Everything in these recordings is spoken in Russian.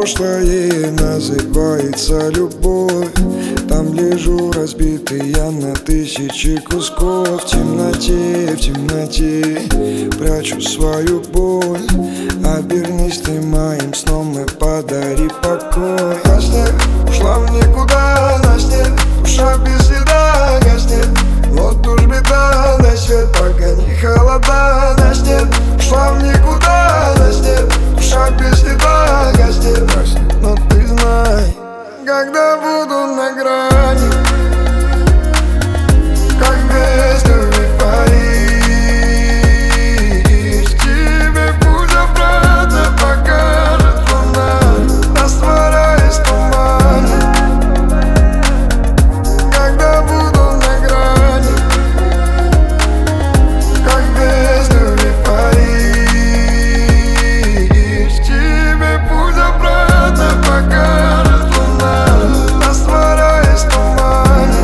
прошлое называется любовь. Там лежу разбитый я на тысячи кусков. В темноте прячу свою боль. Обернись ты моим сном и подари покой. Гаснет, ушла в никуда, гаснет, душа без следа, гаснет. Вот уж беда, дай свет, погони холода. Гаснет, ушла в никуда, гаснет, душа без следа, гаснет. Но ты знай, когда буду на грани, как без любви Париж, тебе путь обратно покажет луна, растворяясь в тумане. Когда буду на грани, как без любви Париж, тебе путь обратно покажет луна, растворяясь в тумане.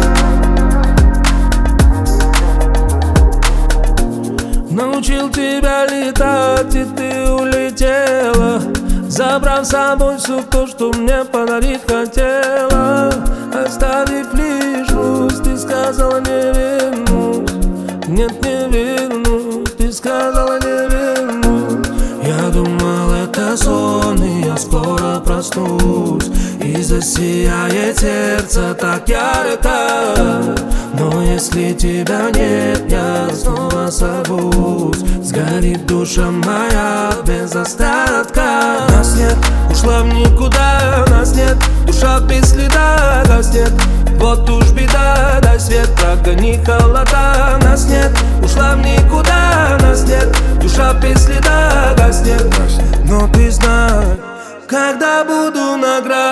Научил тебя летать, и ты улетела, забрав с собой все то, что мне подарить хотела. Оставив лишь грусть, ты сказала не вернусь. Нет, не вернусь, ты сказала не вернусь. Я думал, это сон, и я скоро проснусь, и засияет сердце так ярко. Но если тебя нет, я снова сорвусь. Сгорит душа моя без остатка. Нас нет, ушла в никуда, нас нет, душа без следа, гаснет. Вот уж беда, дай свет, прогони холода. Нас нет, ушла в никуда, нас нет, душа без следа, гаснет. Но ты знай, когда буду на грани,